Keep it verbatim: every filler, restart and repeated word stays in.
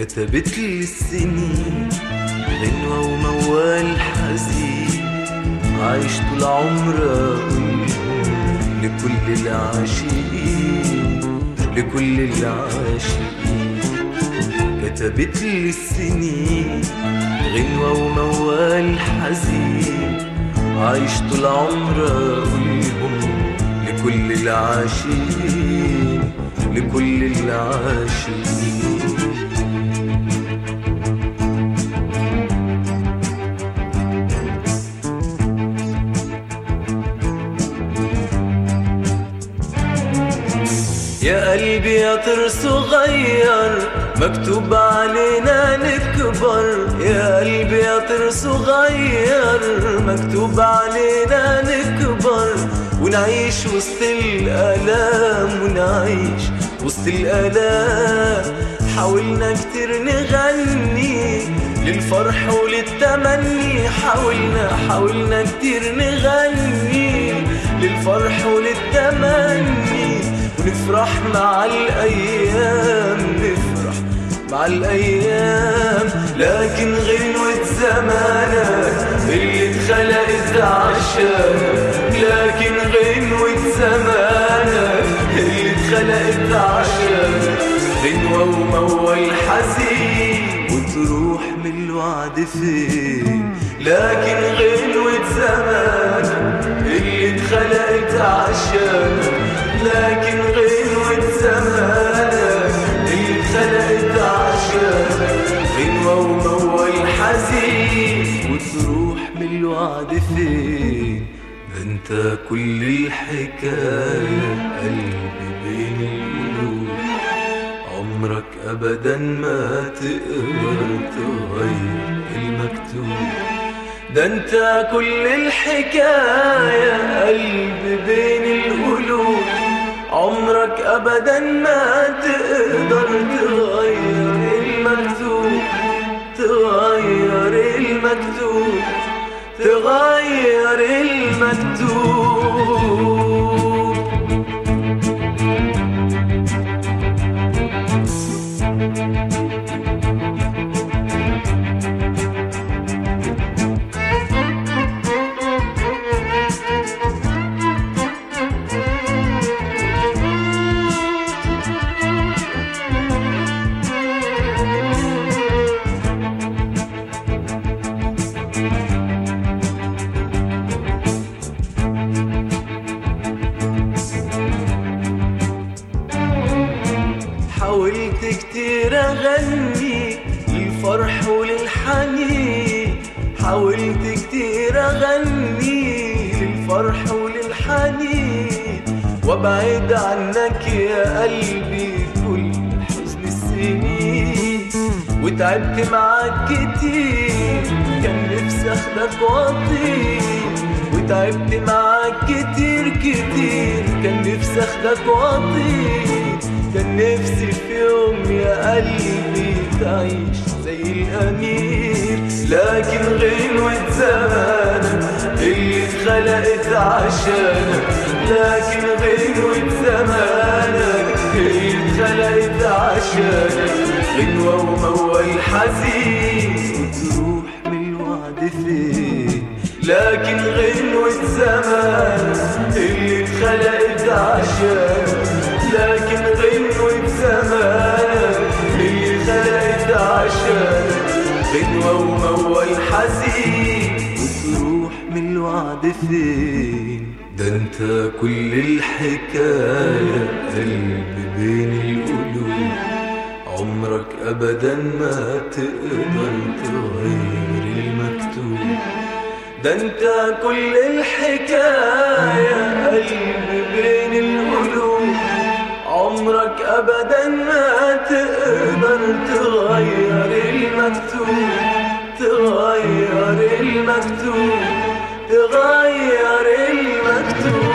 كتبت لي السنين غنوة وموال حزين، عايش طول عمري أقولهم لكل العاشقين، لكل العاشقين. كتبت لي السنين غنوة وموال حزين، عايش طول عمري أقولهم لكل العاشقين، لكل العاشقين. يا قلبي يا طير صغير مكتوب علينا نكبر، يا قلبي يا طير صغير مكتوب علينا نكبر، ونعيش وسط الآلام، ونعيش وسط الآلام. حاولنا كتير نغني للفرح وللتمني، حاولنا حاولنا كتير نغني للفرح وللتمني، ونفرح مع الأيام، نفرح مع الأيام. لكن غنوة زمانك اللي اتخلقت عشانك، لكن غنوة زمانك اللي اتخلقت عشانك غنوة وموال حزين، وتروح من الوعد فين؟ لكن غنوة زمانك اللي اتخلقت عشانك، لكن غنوة زمانك اللي اتخلقت عشانك غنوة وموال حزين، وتروح من الوعد فين؟ ده انت كل الحكاية قلبي بين القلوب، عمرك ابدا ما تقدر تغير المكتوب. ده انت كل الحكاية قلبي بين القلوب، عمرك ابدا ما تقدر تغير المكتوب، تغير المكتوب، تغير المكتوب. حاولت كتير أغني للفرح وللحنين، حاولت كتير أغني للفرح وللحنين، وابعد عنك يا قلبي كل حزن السنين. وتعبت معاك كتير كان نفسي أخدك وأطير، وتعبت معاك كتير كتير كان نفسي أخدك وأطير، كان نفسي في يوم يا قلبي تعيش زي الأمير. لكن غنوة زمانك اللي اتخلقت عشانك، لكن غنوة زمانك اللي اتخلقت عشانك غنوة وموال حزين، وتروح من الوعد فين؟ لكن غنوة زمانك اللي اتخلقت عشانك، لكن غنوة زمانك اللي اتخلقت عشانك غنوة وموال حزين، وتروح من الوعد فين؟ ده انت كل الحكاية قلبي بين القلوب، عمرك ابدا ما تقدر تغير المكتوب. ده انت كل الحكاية قلبي بين القلوب، عمرك ابدا ما تقدر تغير المكتوب، تغير المكتوب، تغير المكتوب.